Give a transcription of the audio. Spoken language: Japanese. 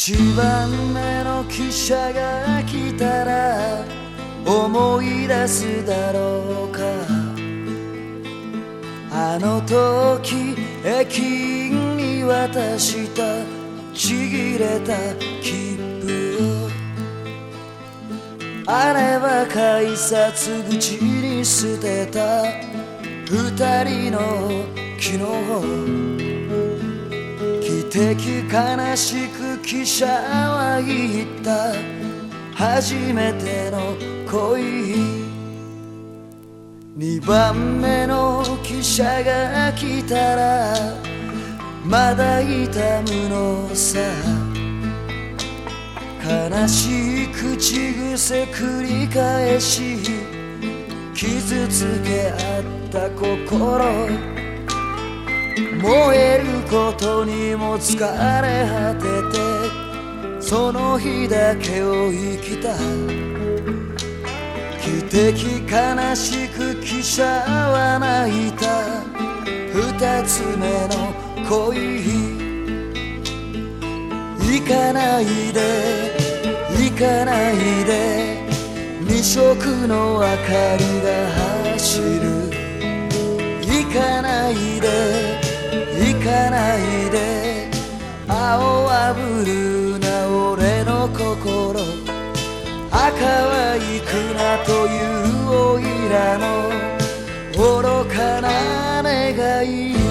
一番目の汽車が来たら思い出すだろうか。あの時駅員に渡したちぎれた切符を、あれは改札口に捨てた二人の昨日。汽笛悲しく汽車は言った、初めての恋。二番目の汽車が来たらまだ痛むのさ。悲しい口癖繰り返し傷つけ合った心、燃えることにも疲れ果ててその日だけを生きた。汽笛悲しく汽車は泣いた二つ目の恋。行かないで行かないで、二色の明かりが走る。行かないで行かないで、青はブルーな俺の心。赤は行くなというおいらの愚かな願い。